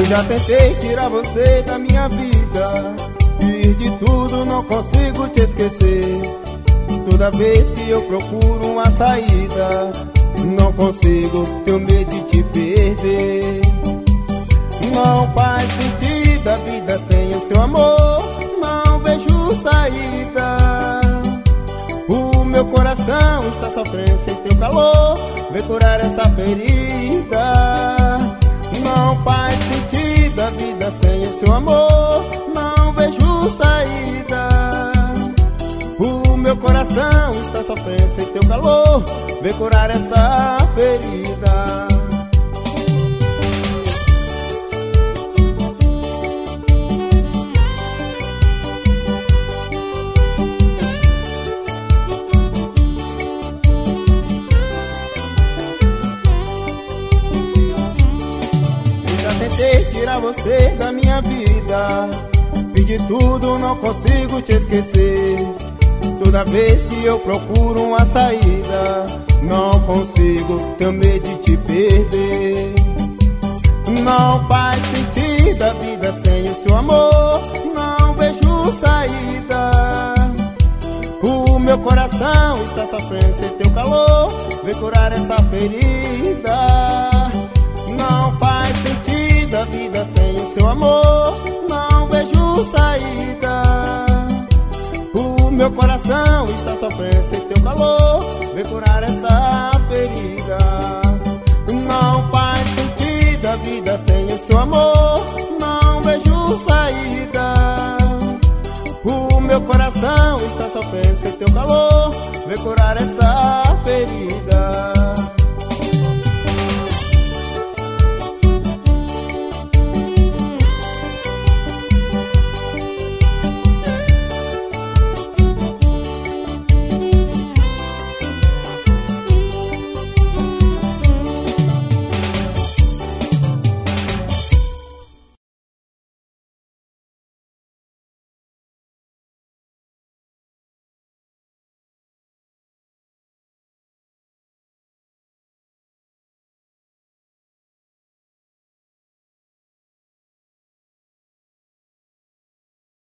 já tentei tirar você da minha vida, fiz de tudo, não consigo te esquecer. Toda vez que eu procuro uma saída, não consigo, tenho medo de te perder. Não faz sentido a vida sem o seu amor, não vejo saída. O meu coração está sofrendo sem teu calor, vem curar essa ferida. Não faz sentido a vida sem o seu amor, não vejo saída. O meu coração está sofrendo sem teu calor, vem curar essa ferida. Tentei tirar você da minha vida, fiz de tudo, não consigo te esquecer. Toda vez que eu procuro uma saída, não consigo, tenho medo de te perder. Não faz sentido a vida sem o seu amor, não vejo saída. O meu coração está sofrendo sem teu calor, vem curar essa ferida. Não faz sentido a vida sem o seu amor, não vejo saída. O meu coração está sofrendo sem teu calor, vem curar essa ferida. Não faz sentido a vida sem o seu amor, não vejo saída. O meu coração está sofrendo sem teu calor, vem curar essa ferida.